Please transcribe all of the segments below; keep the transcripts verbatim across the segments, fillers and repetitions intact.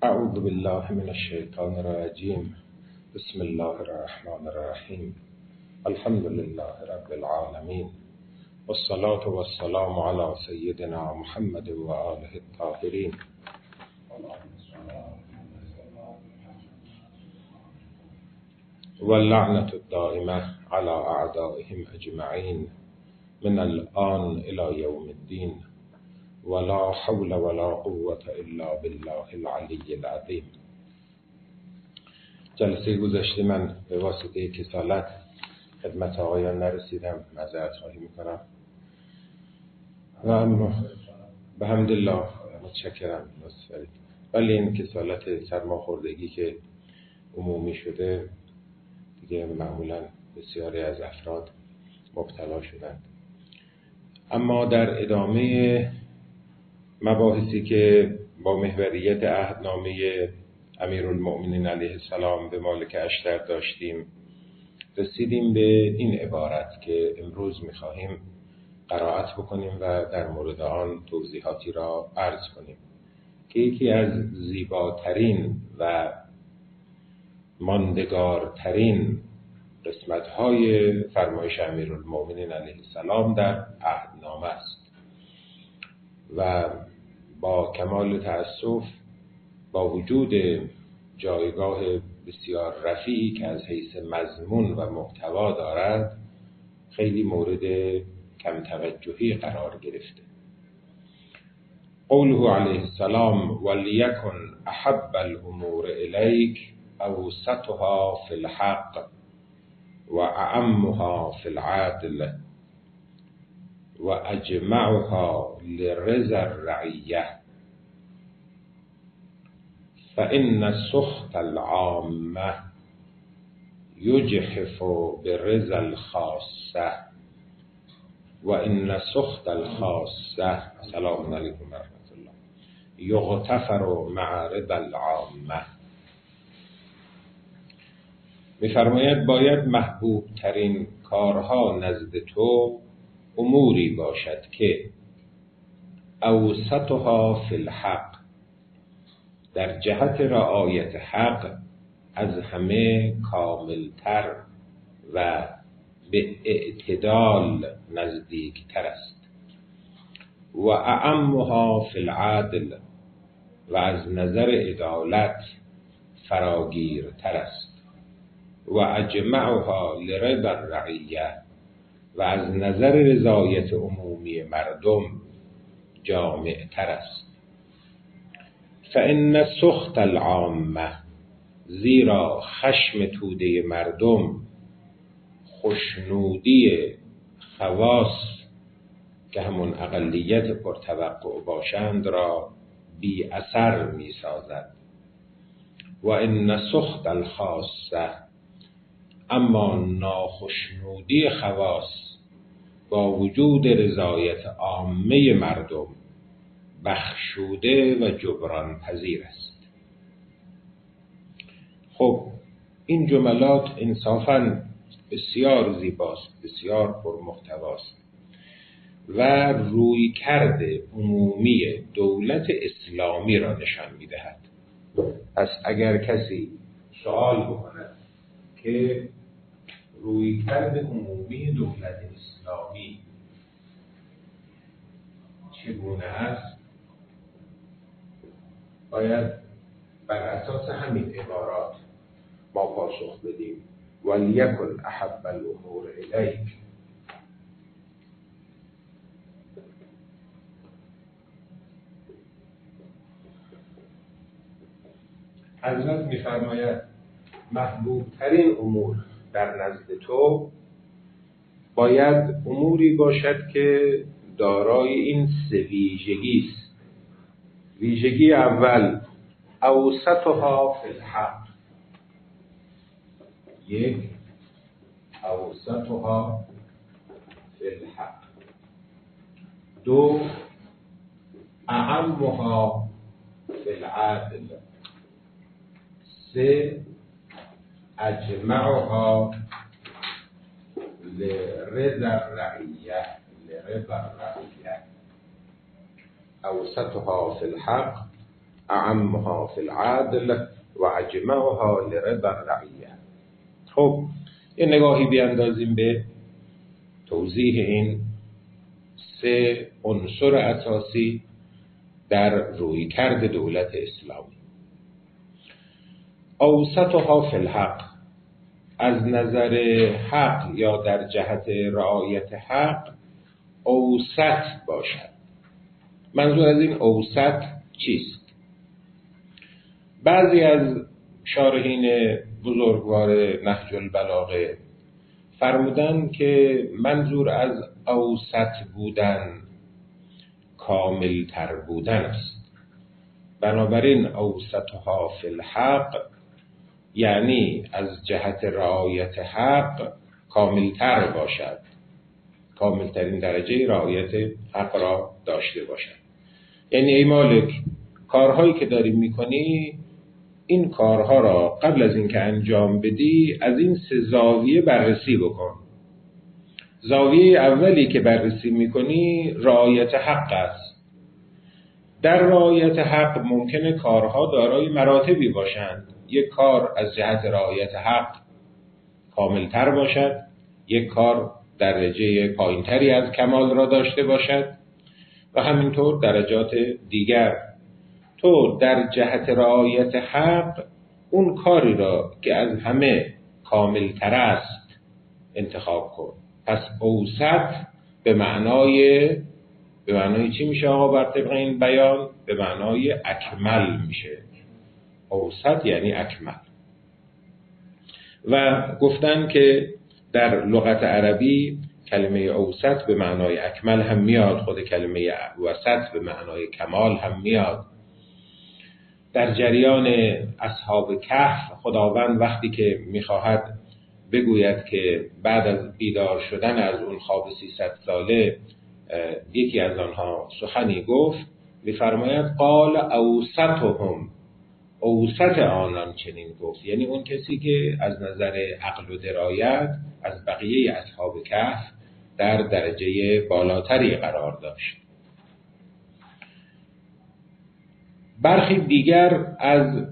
اعوذ بالله من الشیطان الرجیم. بسم الله الرحمن الرحیم. الحمد لله رب العالمین والصلاة والسلام علی سیدنا محمد و آله الطاهرین. واللعنة الدائمة على اعدائهم اجمعین من الآن الى یوم الدین. ولا حول ولا قوة الا بالله العلی العظیم. جلسه گذشته من به واسطه کسالت خدمت آقایان نرسیدم، معذرت خواهی میکنم و اما به حمدالله متشکرم نصفری. ولی این کسالت سرماخوردگی که عمومی شده دیگه معمولا بسیاری از افراد مبتلا شدند. اما در ادامه مباحثی که با محوریت عهدنامه امیرالمؤمنین علیه السلام به مالک اشتر داشتیم رسیدیم به این عبارت که امروز می‌خواهیم قرائت بکنیم و در مورد آن توضیحاتی را عرض کنیم که یکی از زیباترین و ماندگارترین قسمت‌های فرمایش امیرالمؤمنین علیه السلام در عهدنامه است و با کمال تأسف با وجود جایگاه بسیار رفیعی که از حیث مضمون و محتوا دارد خیلی مورد کم توجهی قرار گرفته. قوله علیه السلام ولیکن احب الامور الیک اوسطها فی الحق و اعمها فی العدل و اجمعها لرضا الرعیه فإن سخط العامة یجحف برضا الخاصة و ان سخط الخاصة سلام علیکم و رحمت الله یغتفر مع رضا العامة. می‌فرماید باید محبوب ترین کارها نزد تو اموری باشد که اوسطها فی الحق در جهت رعایت حق از همه کاملتر و به اعتدال نزدیکتر است و اعمها فی العدل و از نظر عدالت فراگیرتر است و اجمعها لرضا الرعیه و از نظر رضایت عمومی مردم جامعتر است. فإن سخط العامة زیرا خشم توده مردم خشنودی خواص که همون اقلیت پرتوقع باشند را بی اثر می سازد و ان سخط الخاصه اما ناخشنودی خواص با وجود رضایت عامه مردم بخشوده و جبران پذیر است. خب این جملات انصافاً بسیار زیباست، بسیار پرمحتواست و رویکرد عمومی دولت اسلامی را نشان می‌دهد. پس اگر کسی سوال بکند که رویکرد عمومی دولت اسلامی چگونه است، باید بر اساس همین عبارات ما پاسخ بدیم ولیکن احب الامور الیک. حضرت می‌فرماید محبوب ترین امور در نزد تو باید اموری باشد که دارای این سه ویژگی است. ویژگی اول اوسطها فی الحق، یک اوسطها فی الحق، دو اعمها فی العدل، سه اجمعها لرضا الرعیه لرضا الرعیه. اوسطها فی الحق اعمها فی العدل و اجمعها لرضا الرعیه. خب یه نگاهی بیاندازیم به توضیح این سه عنصر اساسی در رویکرد دولت اسلامی. اوسطها فی الحق، از نظر حق یا در جهت رعایت حق اوسط باشد. منظور از این اوسط چیست؟ بعضی از شارحین بزرگوار نهج البلاغه فرمودن که منظور از اوسط بودن کامل تر بودن است. بنابراین اوسطها فی الحق یعنی از جهت رعایت حق کامل تر باشد، کامل ترین درجه رعایت حق را داشته باشد. یعنی ای مالک، کارهایی که داری میکنی این کارها را قبل از اینکه انجام بدی از این سه زاویه بررسی بکن. زاویه اولی که بررسی میکنی رعایت حق است. در رعایت حق ممکنه کارها دارای مراتبی باشند. یک کار از جهت رعایت حق کاملتر باشد، یک کار درجه پایینتری از کمال را داشته باشد و همینطور درجات دیگر. تو در جهت رعایت حق اون کاری را که از همه کاملتر است انتخاب کن. پس اوسط به معنای به معنای چی میشه آقا بر طبق این بیان؟ به معنای اکمل میشه. اوسط یعنی اکمل. و گفتن که در لغت عربی کلمه اوسط به معنای اکمل هم میاد، خود کلمه وسط به معنای کمال هم میاد. در جریان اصحاب کهف خداوند وقتی که میخواهد بگوید که بعد از بیدار شدن از اون خواب سیصد ساله یکی از آنها سخنی گفت، میفرماید قال اوسطهم، اوسط آنان چنین گفت. یعنی اون کسی که از نظر عقل و درایت از بقیه اصحاب کهف در درجه بالاتری قرار داشت. برخی دیگر از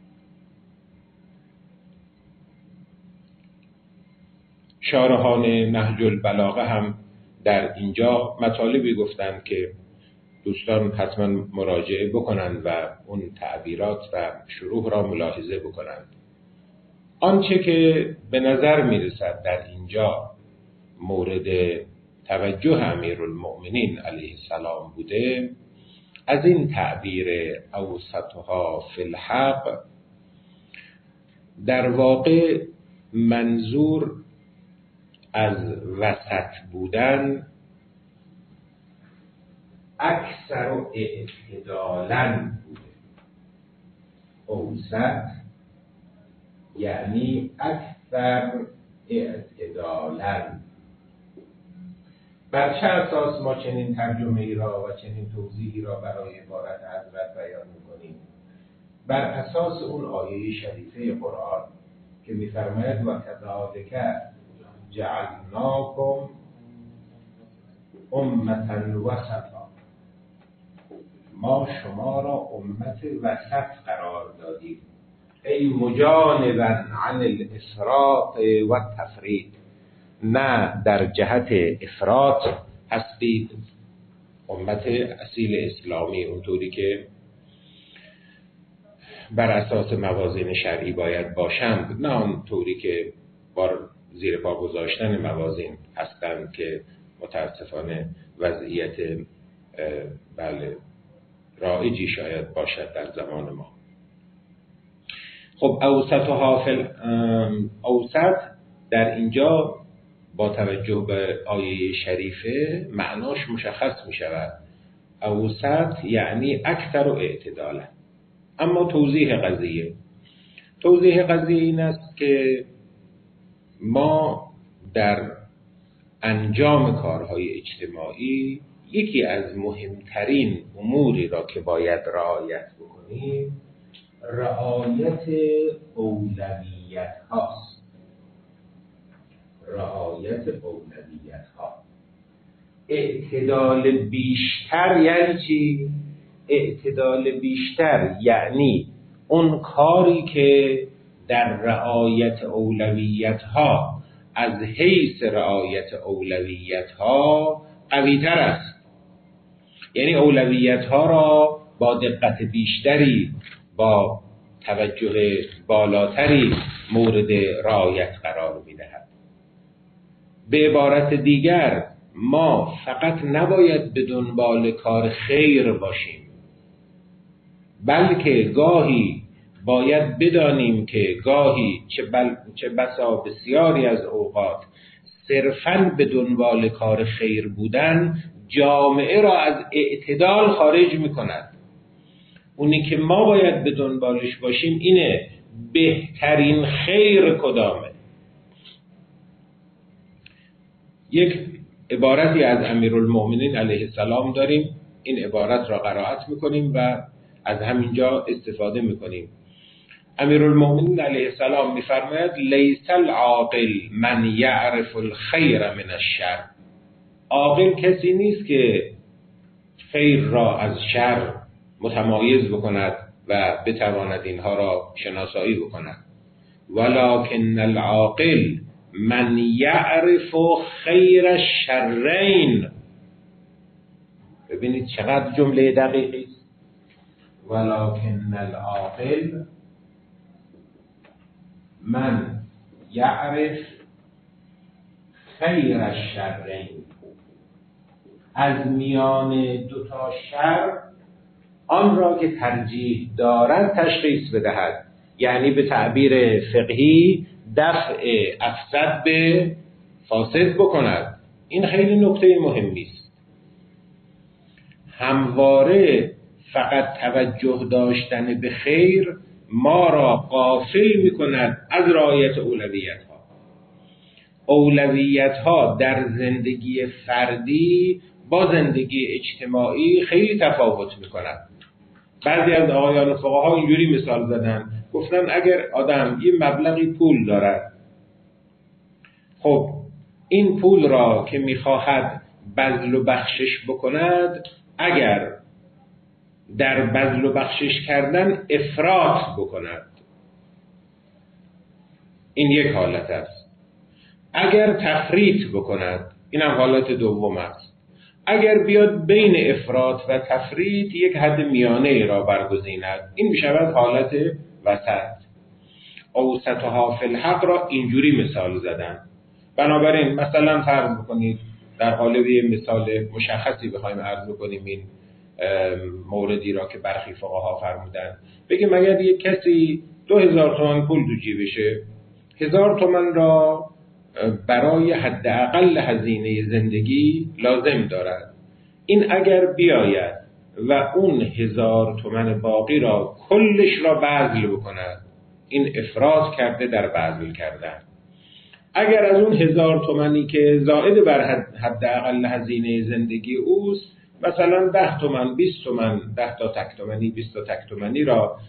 شارحان نهج البلاغه هم در اینجا مطالبی گفتند که دوستان حتما مراجعه بکنند و اون تعبیرات و شروح را ملاحظه بکنند. آنچه که به نظر میرسد در اینجا مورد توجه امیرالمؤمنین علیه السلام بوده، از این تعبیر اوسطها فی الحق در واقع منظور از وسط بودن اکثر و اعتدالاً بوده. اوسط یعنی اکثر اعتدالاً. بر چه اساس ما چنین ترجمه ای را و چنین توضیحی را برای عبارت حضرت بیان می‌کنیم؟ بر اساس اون آیه شریفه قرآن که می‌فرماید و کذالک جعلناکم امة وسطا، ما شما را امت وسط قرار دادیم، ای مجانبا عن الافراط و التفریط، نه در جهت افراط هستید، امت اصیل اسلامی اونطوری که بر اساس موازین شرعی باید باشند، نه اونطوری که بار زیر پا گذاشتن موازین هستند که متاسفانه وضعیت بله رایجی شاید باشد در زمان ما. خب اوسطها فی اوسط در اینجا با توجه به آیه شریفه معناش مشخص می شود. اوسط یعنی اکثر و اعتدالا. اما توضیح قضیه توضیح قضیه این است که ما در انجام کارهای اجتماعی یکی از مهمترین اموری را که باید رعایت بکنیم رعایت اولویت هاست. رعایت اولویت ها. اعتدال بیشتر یعنی چی؟ اعتدال بیشتر یعنی اون کاری که در رعایت اولویت ها از حیث رعایت اولویت ها قوی تر است، یعنی اولویت ها را با دقت بیشتری با توجه بالاتری مورد رعایت قرار می‌دهد. به عبارت دیگر ما فقط نباید به دنبال کار خیر باشیم، بلکه گاهی باید بدانیم که گاهی چه, بل... چه بسا بسیاری از اوقات صرفاً به دنبال کار خیر بودن جامعه را از اعتدال خارج می کند. اونی که ما باید به دنبالش باشیم اینه بهترین خیر کدامه. یک عبارتی از امیرالمؤمنین علیه السلام داریم، این عبارت را قرائت میکنیم و از همینجا استفاده میکنیم. امیرالمؤمنین علیه السلام میفرماید لیس العاقل من یعرف الخیر من الشر. عاقل کسی نیست که خیر را از شر متمایز بکند و بتواند اینها را شناسایی بکند، ولکن العاقل من یعرف خیر الشرین. ببینید چقدر جمله دقیقی است. ولکن العاقل من یعرف خیر الشرین. از میان دو تا شر آن را که ترجیح دارد تشخیص بدهد، یعنی به تعبیر فقهی دفع افسد به فاسد بکند. این خیلی نکته مهمی است. همواره فقط توجه داشتن به خیر ما را غافل می کند از رعایت اولویت ها. اولویت ها در زندگی فردی با زندگی اجتماعی خیلی تفاوت می کند. بعضی از آقایان فقها اینجوری مثال زدن، گفتن اگر آدم یه مبلغی پول دارد، خب این پول را که میخواهد بذل و بخشش بکند، اگر در بذل و بخشش کردن افراط بکند، این یک حالت است. اگر تفریط بکند، این هم حالت دوم است. اگر بیاد بین افراط و تفریط یک حد میانه را برگزیند، این میشود حالت وسط. اوسطها فی الحق را اینجوری مثال زدن. بنابراین مثلا فرض بکنید در قالب مثال مشخصی بخوایم عرض بکنیم این موردی را که برخی فقها فرمودن، بگیم اگر یک کسی دو هزار تومان پول تو جیبشه، هزار تومان را برای حداقل هزینه زندگی لازم دارد، این اگر بیاید و اون هزار تومان باقی را کلش را بذل بکند، این افراط کرده در بذل کردن. اگر از اون هزار تومانی که زائد بر حداقل هزینه زندگی اوست، مثلا ده تومن، بیست تومن، ده تا تک تومنی، بیست تا تک تومنی را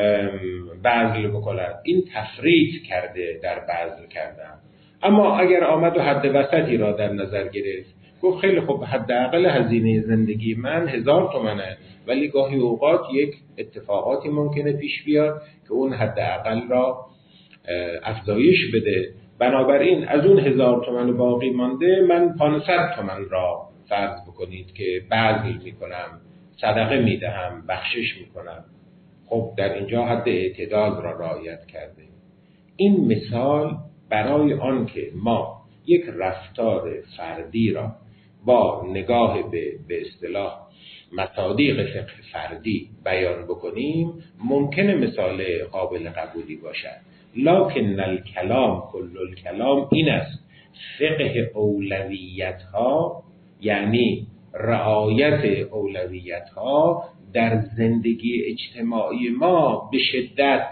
بذل بکند، این تفریط کرده در بذل کردن. اما اگر آمد و حد وسطی را در نظر گرفت، گفت خیلی خوب حداقل هزینه زندگی من هزار تومنه، ولی گاهی اوقات یک اتفاقاتی ممکنه پیش بیاد که اون حداقل را افزایش بده، بنابراین از اون هزار تومن باقی مانده من پانصد تومن را فرض بکنید که بذل میکنم، صدقه میدهم، بخشش میکنم. خب در اینجا حد اعتدال را رعایت کرده. این مثال برای آن که ما یک رفتار فردی را با نگاه به به اصطلاح مصادیق فقه فردی بیان بکنیم ممکنه مثال قابل قبولی باشد، لکن الکلام کل الکلام این است: فقه اولویت ها یعنی رعایت اولویت ها در زندگی اجتماعی ما به شدت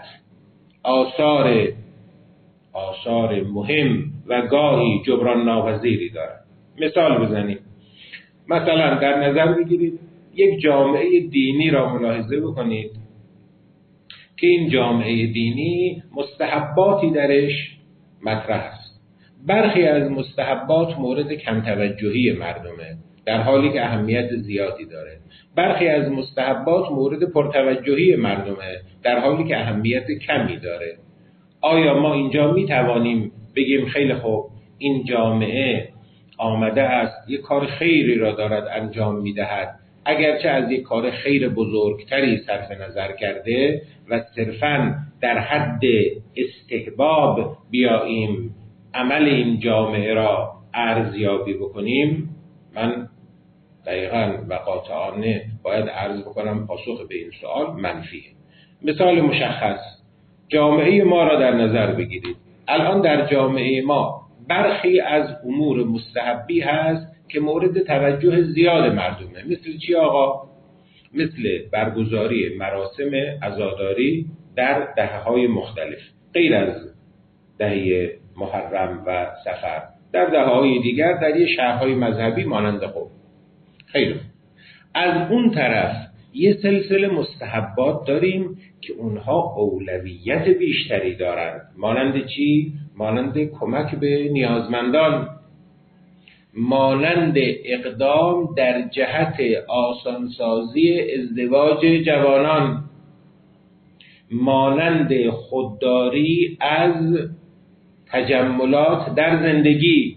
آثار آثار مهم و گاهی جبران ناپذیری دارد. مثال بزنیم، مثلا در نظر بگیرید یک جامعه دینی را ملاحظه بکنید که این جامعه دینی مستحباتی درش مطرح است. برخی از مستحبات مورد کم توجهی مردمه، در حالی که اهمیت زیادی داره. برخی از مستحبات مورد پرتوجهی مردمه در حالی که اهمیت کمی داره. آیا ما اینجا می توانیم بگیم خیلی خوب این جامعه آمده است یک کار خیری را دارد انجام می دهد، اگرچه از یک کار خیر بزرگتری صرف نظر کرده و صرفاً در حد استحباب بیاییم عمل این جامعه را ارزیابی بکنیم؟ من دقیقاً و قاطعانه باید عرض بکنم پاسخ به این سوال منفیه. مثال مشخص، جامعه ما را در نظر بگیرید. الان در جامعه ما برخی از امور مستحبی هست که مورد توجه زیاد مردمه. مثل چی آقا؟ مثل برگزاری مراسم عزاداری در دهه‌های مختلف، غیر از دهه محرم و صفر، در دهه‌های دیگر در یه شهرهای مذهبی مانند قم. خیلی از اون طرف یه سلسله مستحبات داریم که اونها اولویت بیشتری دارند. مانند چی؟ مانند کمک به نیازمندان، مانند اقدام در جهت آسانسازی ازدواج جوانان، مانند خودداری از تجملات در زندگی،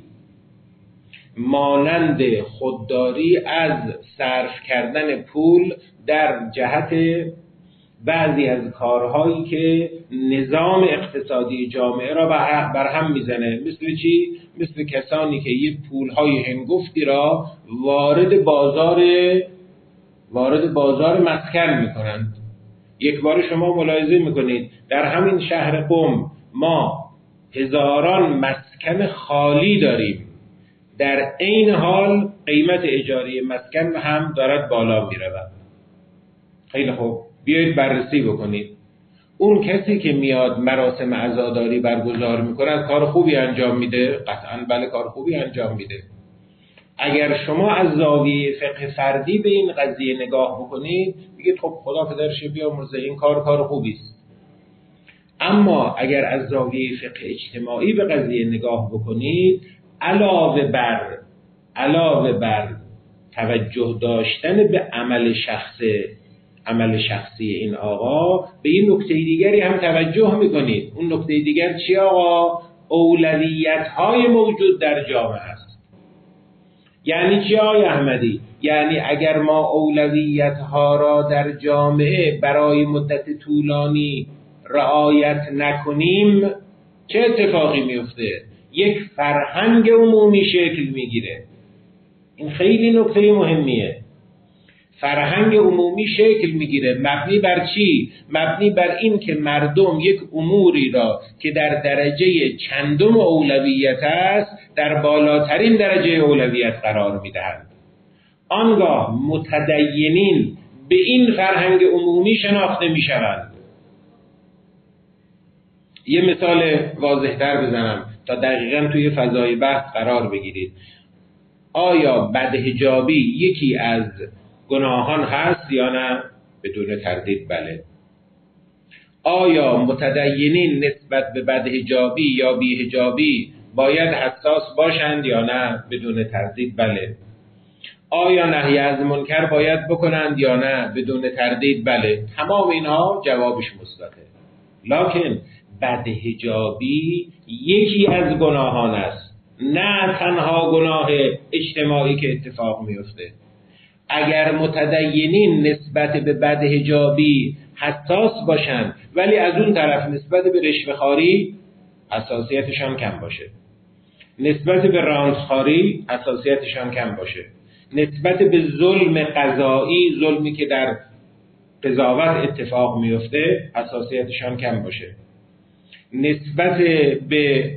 مانند خودداری از صرف کردن پول در جهت بعضی از کارهایی که نظام اقتصادی جامعه را برهم میزنه. مثل چی؟ مثل کسانی که یه پولهای هنگفتی را وارد بازار وارد بازار مسکن میکنند. یک بار شما ملاحظه میکنید در همین شهر قم ما هزاران مسکن خالی داریم، در عین حال قیمت اجاره مسکن هم دارد بالا میرود. خیلی خوب، بیایید بررسی بکنید. اون کسی که میاد مراسم عزاداری برگزار میکنه کار خوبی انجام میده؟ قطعاً بله، کار خوبی انجام میده. اگر شما از زاویه فقه فردی به این قضیه نگاه بکنید بگید خب خدا پدرش بیامرزه، این کار کار خوبی است. اما اگر از زاویه فقه اجتماعی به قضیه نگاه بکنید، علاوه بر علاوه بر توجه داشتن به عمل شخصی عمل شخصی این آقا، به این نکته دیگری هم توجه میکنید. اون نکته دیگر چی آقا؟ اولویت های موجود در جامعه است. یعنی چی آقای احمدی؟ یعنی اگر ما اولویت ها را در جامعه برای مدت طولانی رعایت نکنیم چه اتفاقی میفته؟ یک فرهنگ عمومی شکل میگیره. این خیلی نکته مهمیه. فرهنگ عمومی شکل میگیره. مبنی بر چی؟ مبنی بر این که مردم یک اموری را که در درجه چندم اولویت است در بالاترین درجه اولویت قرار میدهند. آنگاه متدینین به این فرهنگ عمومی شناخته میشوند. یه مثال واضح‌تر بزنم تا دقیقاً توی فضای بحث قرار بگیرید. آیا بدحجابی یکی از گناهان هست یا نه؟ بدون تردید بله. آیا متدینین نسبت به بدحجابی یا بیحجابی باید حساس باشند یا نه؟ بدون تردید بله. آیا نهی از منکر باید بکنند یا نه؟ بدون تردید بله. تمام اینها جوابش مثبته. لکن بدحجابی یکی از گناهان است، نه تنها گناه اجتماعی که اتفاق میفته. اگر متدینین نسبت به بدحجابی حساس باشند ولی از اون طرف نسبت به رشوه‌خواری حساسیتشان کم باشه، نسبت به رانتخواری حساسیتشان کم باشه، نسبت به ظلم قضایی، ظلمی که در قضاوت اتفاق میفته حساسیتشان کم باشه، نسبت به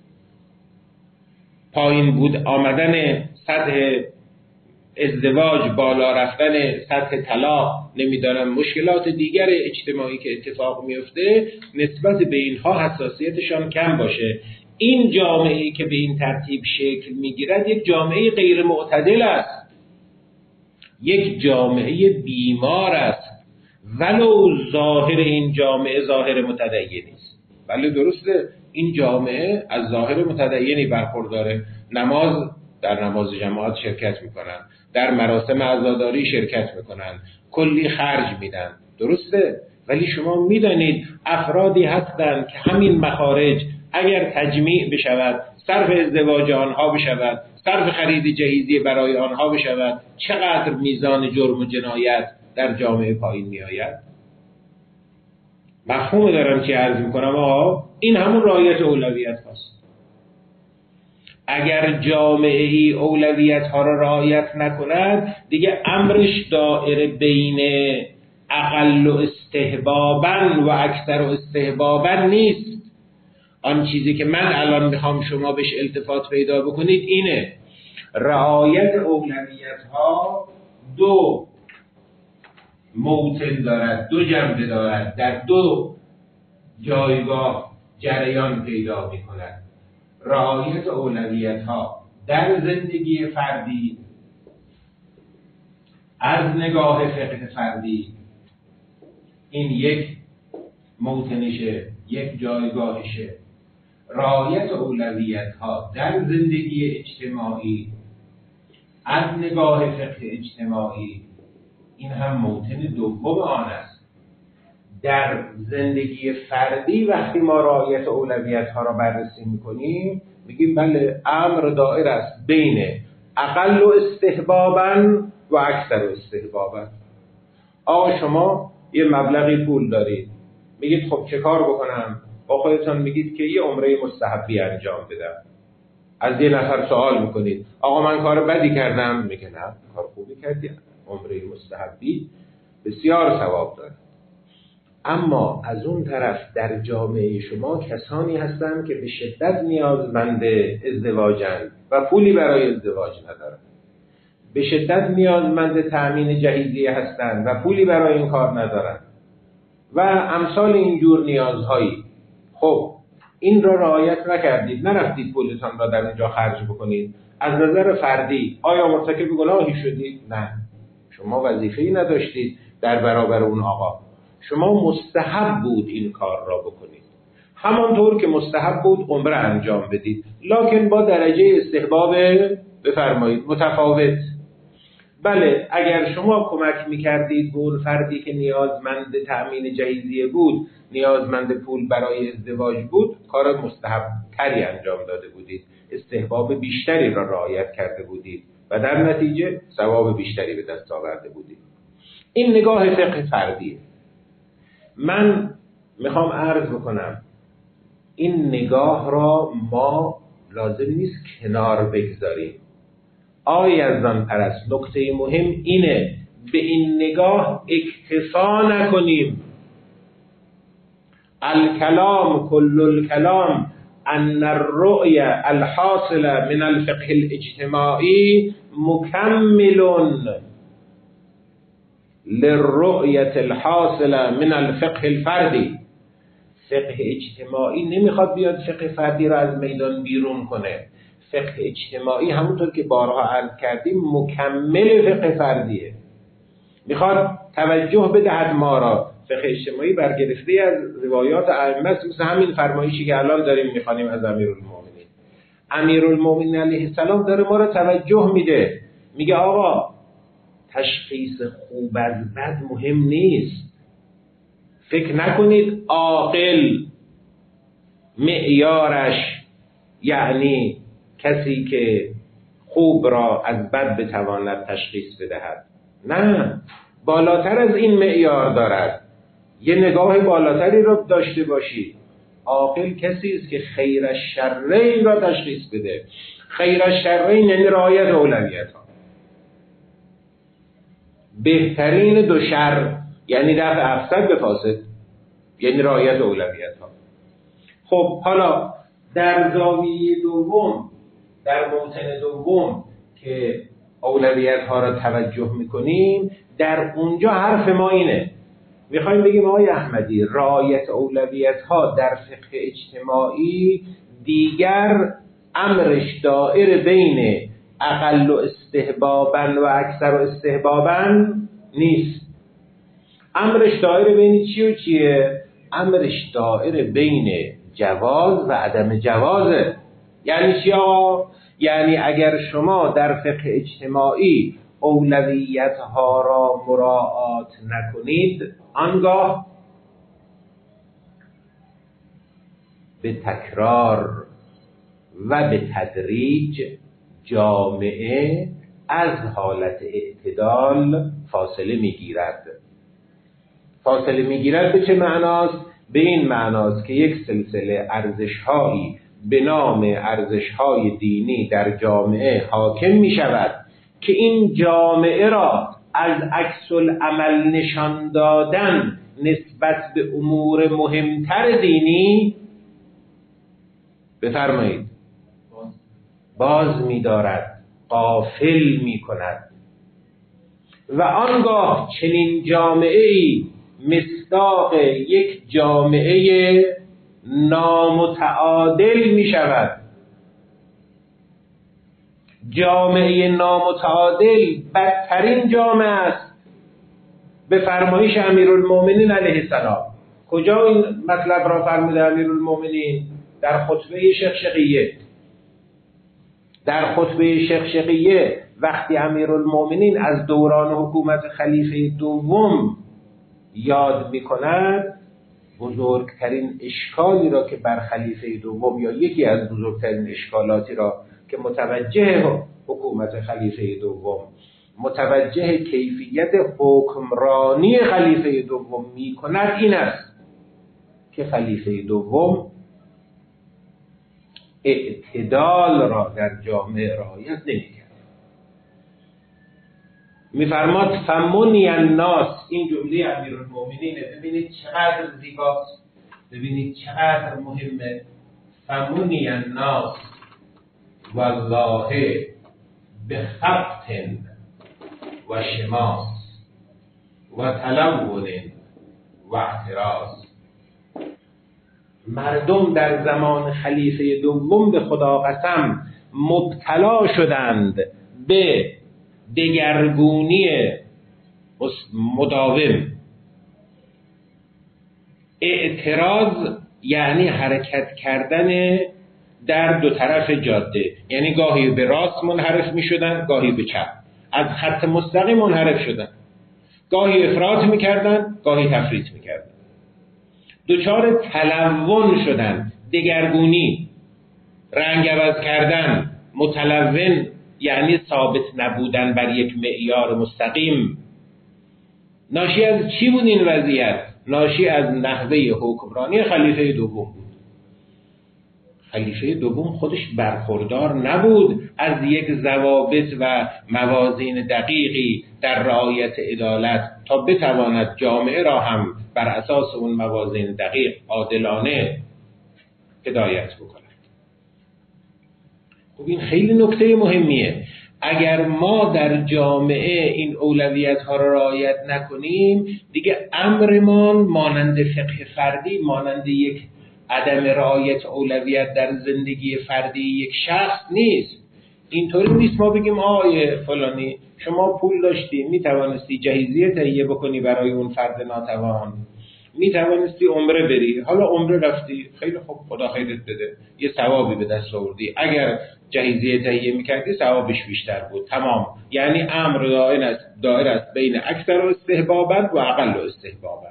پایین بود آمدن سطح ازدواج، بالا رفتن سطح طلاق، نمیدانم مشکلات دیگر اجتماعی که اتفاق میفته، نسبت به اینها حساسیتشان کم باشه. این جامعه‌ای که به این ترتیب شکل میگیرد یک جامعه غیر معتدل است، یک جامعه بیمار است، ولو ظاهر این جامعه ظاهر متدینی است. ولی درسته این جامعه از ظاهر متدینی برخورداره، نماز در نماز جماعت شرکت میکنن، در مراسم عزاداری شرکت میکنن، کلی خرج میدن، درسته؟ ولی شما میدانید افرادی هستند که همین مخارج اگر تجمیع بشود، صرف ازدواج آنها بشود، صرف خرید جهیزی برای آنها بشود، چقدر میزان جرم و جنایت در جامعه پایین می آید؟ مفهوم دارم که عرض میکنم آقا، این همون رعایت اولویت هاست. اگر جامعه ای اولویت ها را رعایت نکند، دیگه امرش دائره بین اقل و استحبابا و اکثر و استحبابا نیست. آن چیزی که من الان میخوام شما بهش التفات پیدا بکنید اینه: رعایت اولویت ها دو موطن دارد، دو جنبه دارد، در دو جایگاه جریان پیدا می کند. رعایت اولویت ها در زندگی فردی از نگاه فقه فردی، این یک موطنشه، یک جایگاهشه. رعایت اولویت ها در زندگی اجتماعی از نگاه فقه اجتماعی، این هم موطن دوم آن است. در زندگی فردی وقتی ما رعایت اولویت ها را بررسی میکنیم، میگیم بله امر دائر است بین اقل و استحبابا و اکثر و استحبابا. آقا شما یه مبلغی پول دارید، میگید خب چه کار بکنم؟ با خودتان میگید که یه عمره مستحبی انجام بدم. از یه نفر سوال میکنید آقا من کار بدی کردم، میگه نه کار خوبی کردی، عمره مستحبی بسیار ثواب داره. اما از اون طرف در جامعه شما کسانی هستند که به شدت نیازمند ازدواجند و پولی برای ازدواج ندارند، به شدت نیازمند تأمین جهیزیه هستند و پولی برای این کار ندارند و امثال اینجور نیازهایی. خب این را رعایت نکردید، نرفتید پولتان را در اینجا خرج بکنید. از نظر فردی آیا مرتکب گناهی شدید؟ نه، شما وظیفه‌ای نداشتید در برابر اون آقا. شما مستحب بود این کار را بکنید، همانطور که مستحب بود عمره انجام بدید، لکن با درجه استحباب بفرمایید متفاوت. بله اگر شما کمک میکردید به اون فردی که نیازمند تأمین جهیزیه بود، نیازمند پول برای ازدواج بود، کار مستحب تری انجام داده بودید، استحباب بیشتری را رعایت کرده بودید و در نتیجه ثواب بیشتری به دست آورده بودید. این نگاه فقه فردیه. من میخوام عرض بکنم این نگاه را ما لازم نیست کنار بگذاریم. آقای یزدان پرست، نکته مهم اینه به این نگاه اکتفا نکنیم. الکلام کل الکلام ان الرؤیه الحاصل من الفقه الاجتماعی مکمل للرؤیه الحاصل من الفقه الفردی. فقه اجتماعی نمیخواد بیاد فقه فردی را از میدان بیرون کنه. فقه اجتماعی همونطور که بارها عرض کردیم مکمل فقه فردیه، میخواد توجه بدهد ما را. فقه اجتماعی برگرفته از روایات ائمه است، مثل همین فرمایشی که الان داریم میخوانیم از امیرالمومنین. امیرالمومنین علیه السلام داره ما را توجه میده، میگه آقا تشخیص خوب از بد مهم نیست. فکر نکنید عاقل معیارش یعنی کسی که خوب را از بد بتواند تشخیص بدهد. نه، بالاتر از این معیار دارد. یه نگاه بالاتری را داشته باشید. عاقل کسی است که خیر از شرین را تشخیص بده. خیر از شرین یعنی رعایت اولویت ها. بهترین دو شر یعنی دفع افسد به فاسد، یعنی رعایت اولویت ها. خب حالا در زاویه دوم، در موطن دوم که اولویت ها را توجه میکنیم، در اونجا حرف ما اینه، میخوایم بگیم آقای احمدی رعایت اولویت ها در فقه اجتماعی دیگر امرش دائر بین اقل و استحبابا و اکثر و استحبابا نیست. امرش دائر بین چی و چیه؟ امرش دائر بین جواز و عدم جوازه. یعنی چی آقا؟ یعنی اگر شما در فقه اجتماعی اولویت ها را مراعات نکنید، آنگاه به تکرار و به تدریج جامعه از حالت اعتدال فاصله میگیرد. فاصله میگیرد به چه معناست؟ به این معناست که یک سلسله ارزش‌هایی به نام ارزش‌های دینی در جامعه حاکم می‌شود که این جامعه را از عکس‌العمل نشان دادن نسبت به امور مهمتر دینی بفرمایید باز می‌دارد، غافل می‌کند و آنگاه چنین جامعه‌ای مصداق یک جامعه نامتعادل می شود. جامعه نامتعادل بدترین جامعه است به فرمایش امیرالمومنین علیه السلام. کجا این مطلب را فرموده امیرالمومنین؟ در خطبه شقشقیه. در خطبه شقشقیه وقتی امیرالمومنین از دوران حکومت خلیفه دوم یاد می کند، بزرگترین اشکالی را که بر خلیفه دوم یا یکی از بزرگترین اشکالاتی را که متوجه حکومت خلیفه دوم، متوجه کیفیت حکمرانی خلیفه دوم می کند این است که خلیفه دوم اعتدال را در جامعه رعایت نمی‌کرد. میفرماد فمنی الناس، این جمله امیرالمومنینه، ببینید چقدر زیباست، ببینید چقدر مهمه. فمنی الناس والله بخبط و شماس و تلون و اعتراض. مردم در زمان خلیفه دوم به خدا قسم مبتلا شدند به دگرگونی مداوم. اعتراض یعنی حرکت کردن در دو طرف جاده، یعنی گاهی به راست منحرف می شدن، گاهی به چپ، از خط مستقیم منحرف شدن، گاهی افراط می کردن، گاهی تفریط می کردن، دچار تلون شدن، دگرگونی، رنگ عوض کردن. متلون یعنی ثابت نبودن بر یک معیار مستقیم. ناشی از چی بود این وضعیت؟ ناشی از نحوه حکمرانی خلیفه دوم بود. خلیفه دوم خودش برخوردار نبود از یک ضوابط و موازین دقیقی در رعایت عدالت تا بتواند جامعه را هم بر اساس اون موازین دقیق عادلانه هدایت بکند. خب این خیلی نکته مهمیه. اگر ما در جامعه این اولویت ها را رعایت نکنیم، دیگه امرمان مانند فقه فردی، مانند یک عدم رعایت اولویت در زندگی فردی یک شخص نیست. اینطوری نیست ما بگیم آیه فلانی شما پول داشتی، می توانستی جهیزیه تهیه بکنی برای اون فرد ناتوان، می توانستی عمره بری، حالا عمره رفتی، خیلی خوب خدا خیرت بده، یه ثوابی به دست آوردی. اگر جهیزیه تهیه میکردی ثوابش بیشتر بود. تمام. یعنی امر دائر است دائر است بین اکثر استحبابا و اقل استحبابا.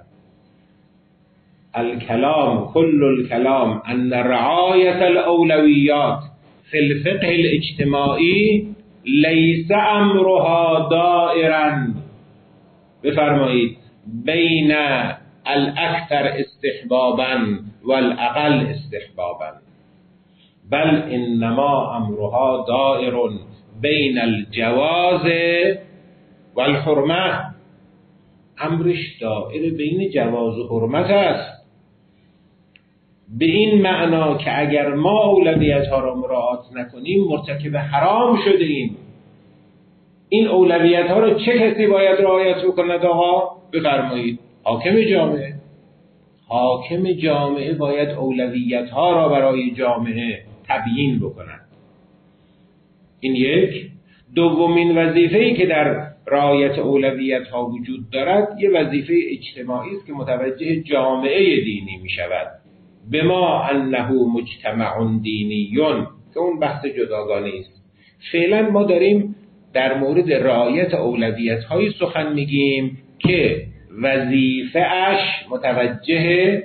الکلام کل الکلام ان رعایت الاولویات فی الفقه الاجتماعی لیس امرها دائرا، بفرمایید، بین الاکثر استحبابا و الاقل استحبابا، بل انما امرها دائر بین الجواز و الحرمه. امرش دائر بین جواز و حرمت است. به این معنا که اگر ما اولویت ها را مراعات نکنیم مرتکب حرام شده ایم. این اولویت ها را چه کسی باید رعایت بکند آقا؟ بفرمایید حاکم جامعه. حاکم جامعه باید اولویت ها را برای جامعه تبیین بکند. این یک. دومین وظیفه‌ای که در رعایت اولویت ها وجود دارد یه وظیفه اجتماعی است که متوجه جامعه دینی می شود. بما انه مجتمع دینیون، که اون بحث جداگانه است. فعلا ما داریم در مورد رعایت اولویت‌های سخن میگیم که وظیفه اش متوجه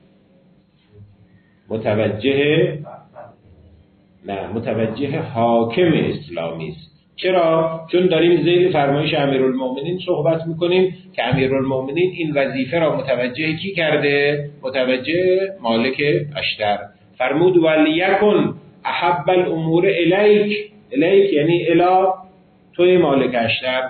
متوجه نه متوجه حاکم اسلامی است. چرا؟ چون داریم ذیل فرمایش امیرالمومنین صحبت میکنیم که امیرالمومنین این وظیفه را متوجه کی کرده؟ متوجه مالک اشتر. فرمود ولیکن احب الامور الیک، الیک یعنی الا توی مالک اشتر،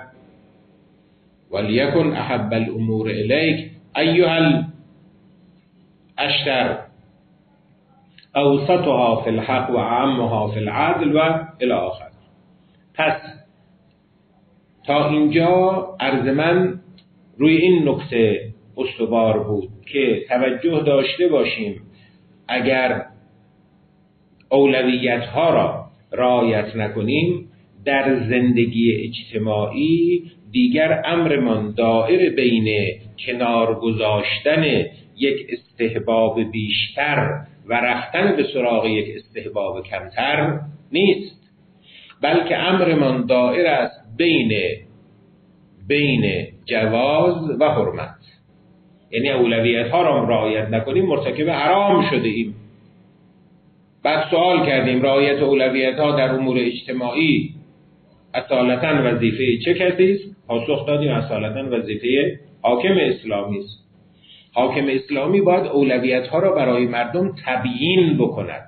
ولیکن احب الامور الیک ایها الاشتر اوسطها فی الحق و اعمها فی العدل و الی آخر. پس تا اینجا عرض من روی این نکته استوار بود که توجه داشته باشیم اگر اولویت ها را رعایت نکنیم در زندگی اجتماعی دیگر امرمان دائر بین کنار گذاشتن یک استحباب بیشتر و رفتن به سراغ یک استحباب کمتر نیست، بلکه امرمان دائر است بین بین جواز و حرمت. یعنی اولویت ها را رعایت نکنیم مرتکب حرام شده ایم. بعد سوال کردیم رعایت اولویت ها در امور اجتماعی اصالتاً وظیفه چه کسی است؟ پاسخ دادیم اصالتاً وظیفه حاکم اسلامی است. حاکم اسلامی باید اولویت ها را برای مردم تبیین بکند.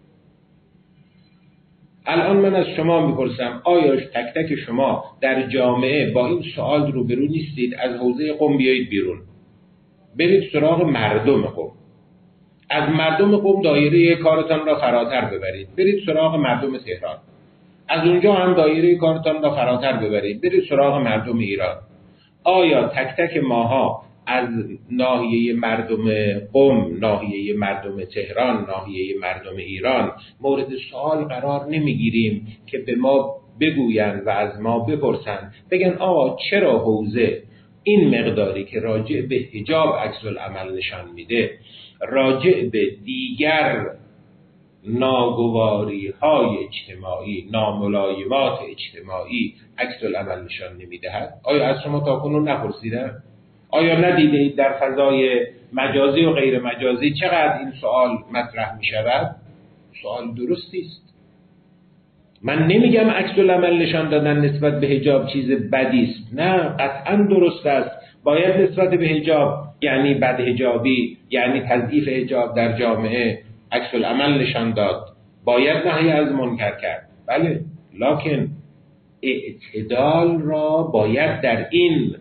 الان من از شما میپرسم آیا تک تک شما در جامعه با این سوال روبرو نیستید؟ از حوزه قم بیایید بیرون، برید سراغ مردم قم، از مردم قم دایره کارتان را فراتر ببرید، برید سراغ مردم تهران، از اونجا هم دایره کارتان را فراتر ببرید، برید سراغ مردم ایران. آیا تک تک ماها از ناحیه مردم قم، ناحیه مردم تهران، ناحیه مردم ایران مورد سوال قرار نمیگیریم که به ما بگویند و از ما بپرسند بگن آقا چرا حوزه این مقداری که راجع به حجاب عکس العمل نشان میده راجع به دیگر ناگواری های اجتماعی، ناملایمات اجتماعی عکس العمل نشان نمیدهد؟ آیا از شما تاکنون نپرسیدن؟ آیا ندیدید در فضای مجازی و غیر مجازی چقدر این سوال مطرح می شود؟ سوال درستی است. من نمیگم عکس العمل نشان دادن نسبت به حجاب چیز بدی است، نه، قطعا درست است. باید نسبت به حجاب یعنی بدحجابی، یعنی تضعیف حجاب در جامعه عکس العمل نشان داد، باید نهی از منکر کرد، بله، لکن اعتدال را باید در این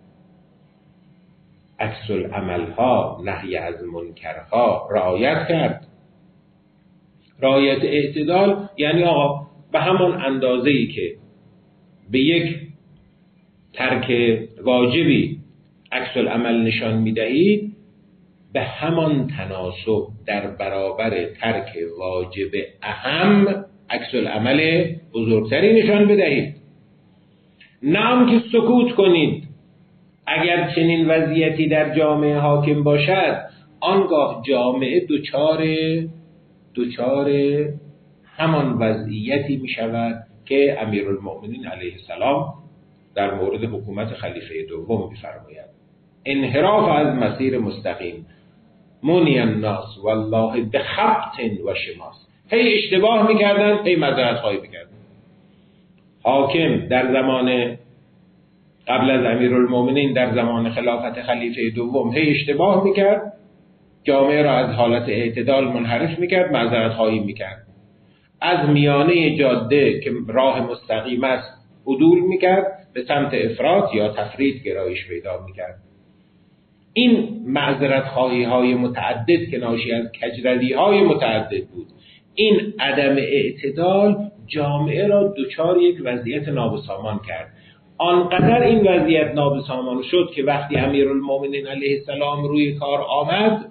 عکس العمل‌ها، نهی از منکرها رعایت کرد. رعایت اعتدال یعنی آقا به همان اندازه‌ای که به یک ترک واجبی عکس العمل نشان می‌دهید، به همان تناسب در برابر ترک واجب اهم عکس العمل بزرگتری نشان بدهید. نه که سکوت کنید. اگر چنین وضعیتی در جامعه حاکم باشد، آنگاه جامعه دچار دچار همان وضعیتی می شود که امیرالمومنین علیه السلام در مورد حکومت خلیفه دوم می فرماید: انحراف از مسیر مستقیم، منی الناس والله بخبط و شماس. هی اشتباه می کردن، هی معذرت خواهی می کردن. حاکم در زمان قبل از امیرالمومنین در زمان خلافت خلیفه دوم هی اشتباه میکرد، جامعه را از حالت اعتدال منحرف میکرد، معذرت خواهی میکرد، از میانه جاده که راه مستقیم است عدول میکرد، به سمت افراط یا تفریط گرایش پیدا میکرد. این معذرت خواهی های متعدد که ناشی از کجروی های متعدد بود، این عدم اعتدال جامعه را دچار یک وضعیت نابسامان کرد. آنقدر این وضعیت نابسامان شد که وقتی امیرالمومنین علیه السلام روی کار آمد،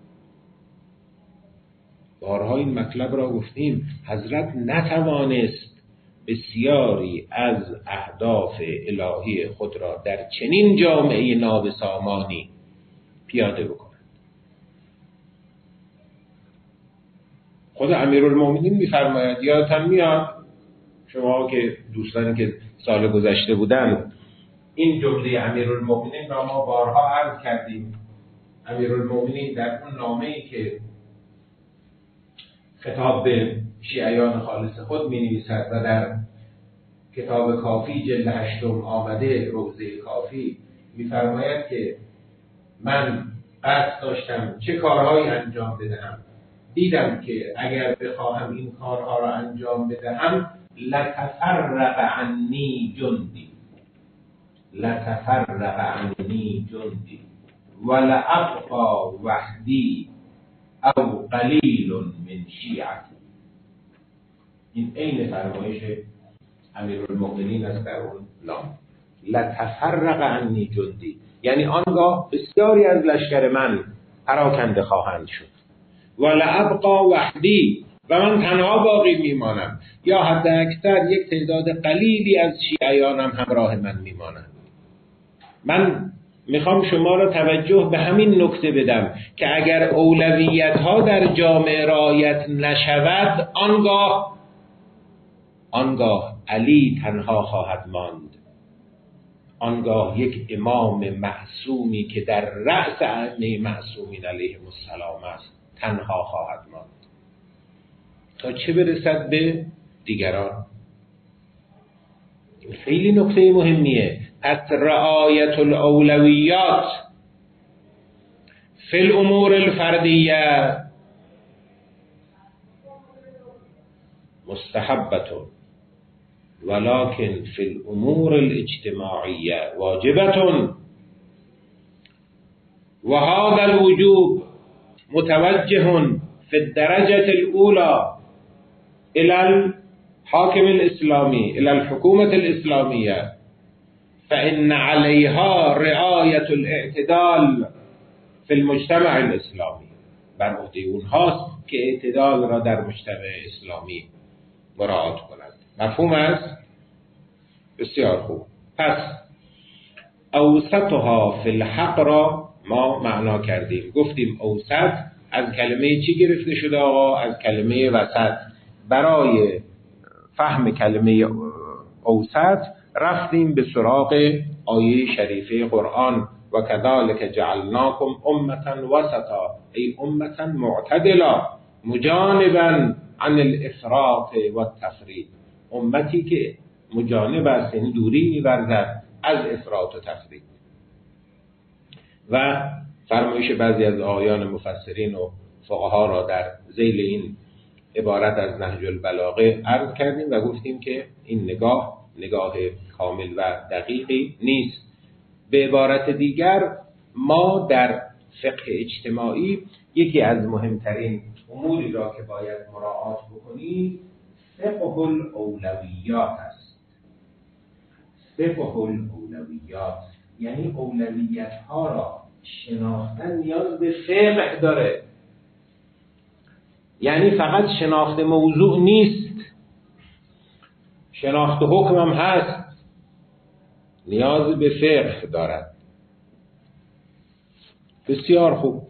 بارها این مطلب را گفتیم، حضرت نتوانست بسیاری از اهداف الهی خود را در چنین جامعه نابسامانی پیاده بکند. خود امیرالمومنین می‌فرماید، یادتان میاد شما که دوستانی که سال گذشته بودن این جمله امیرالمؤمنین را ما بارها عرض کردیم. امیرالمؤمنین در اون نامه‌ای که خطاب به شیعیان خالص خود می‌نویسد و در کتاب کافی جلد هشتم آمده، روضه کافی، می‌فرماید که من قصد داشتم چه کارهایی انجام بدهم، دیدم که اگر بخواهم این کارها را انجام بدهم لتفرق عنی جندی لتفرق عنی جندی ولابقى وحدی او قلیل من شیعتی. این عین فرمایش امیرالمؤمنین است در اون نام. لتفرق عنی جندی یعنی آنگاه بسیاری از لشکر من پراکنده خواهند شد. ولابقى وحدی و من تنها باقی میمانم، یا حد اکثر یک تعداد قلیلی از شیعیانم همراه من میمانند. من میخوام شما را توجه به همین نکته بدم که اگر اولویت ها در جامعه رعایت نشود، آنگاه آنگاه علی تنها خواهد ماند. آنگاه یک امام معصومی که در رأس ائمه معصومین علیهم السلام است تنها خواهد ماند، تا چه برسد به دیگران. خیلی نکته مهمیه. پس رعایت الاولویات فی الامور الفردیه مستحبة ولكن فی الامور الاجتماعیه واجبة و هذا الوجوب متوجه فی الدرجة الاولى الى الحاکم الاسلامی الى الحکومة الاسلامیه، فإن عليها رعایة الاعتدال فی المجتمع الاسلامی. بر عهده اونهاست که اعتدال را در مجتمع اسلامی مراعات کنند. مفهوم است؟ بسیار خوب. پس اوسطها فی الحق را ما معنا کردیم. گفتیم اوسط از کلمه چی گرفته شده آقا؟ از کلمه وسط. برای فهم کلمه اوسط رفتیم به سراغ آیه شریفه قرآن و کذالک جعلناکم امة وسطا ای امة معتدلا مجانبا عن الافراط و التفریط. امتی که مجانب است، یعنی دوری می‌ورزد از افراط و تفریط. و فرمایش بعضی از آیان مفسرین و فقها را در ذیل این عبارت از نهج البلاغه عرض کردیم و گفتیم که این نگاه نگاه کامل و دقیقی نیست. به عبارت دیگر ما در فقه اجتماعی یکی از مهمترین اموری را که باید مراعات بکنیم فقه الاولویات است. فقه الاولویات یعنی اولویت ها را شناختن نیاز به فقه داره. یعنی فقط شناخت موضوع نیست، شناخت حکم هم هست، نیاز به فقه دارد. بسیار خوب.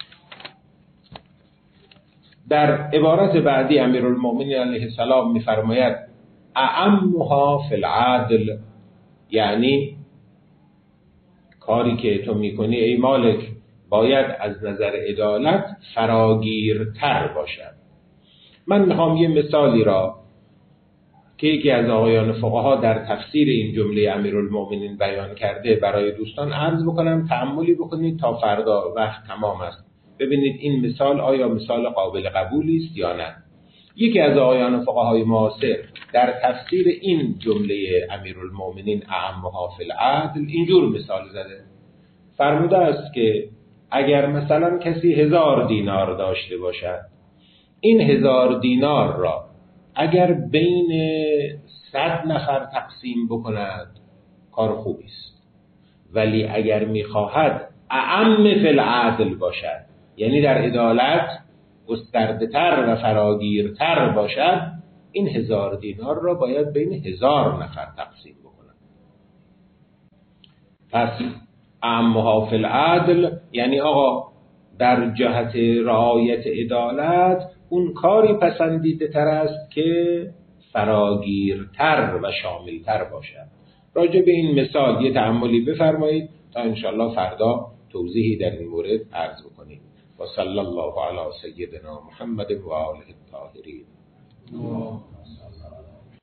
در عبارت بعدی امیرالمؤمنین علیه السلام می‌فرماید اعمها فی العدل، یعنی کاری که تو می‌کنی ای مالک باید از نظر عدالت فراگیرتر باشد. من می‌خوام یه مثالی را که یکی از آقایان فقها در تفسیر این جمله امیرالمؤمنین بیان کرده برای دوستان عرض بکنم، تأملی بکنید تا فردا وقت تمام است. ببینید این مثال آیا مثال قابل قبولی است یا نه. یکی از آقایان فقهای معاصر در تفسیر این جمله امیرالمؤمنین اعمها فی العدل اینجور مثال زده. فرموده است که اگر مثلا کسی هزار دینار داشته باشد، این هزار دینار را اگر بین صد نفر تقسیم بکند کار خوبی است، ولی اگر میخواهد اعم فی العدل باشد، یعنی در عدالت گسترده‌تر و فراگیرتر باشد، این هزار دینار را باید بین هزار نفر تقسیم بکند. پس اعمها فی العدل یعنی آقا در جهت رعایت عدالت اون کاری پسندیده تر است که فراگیرتر و شاملتر باشد. راجع به این مثال یه تأملی بفرمایید تا انشاءالله فردا توضیحی در این مورد عرض بکنید. و صلی الله علی سیدنا محمد و آله الطاهرین.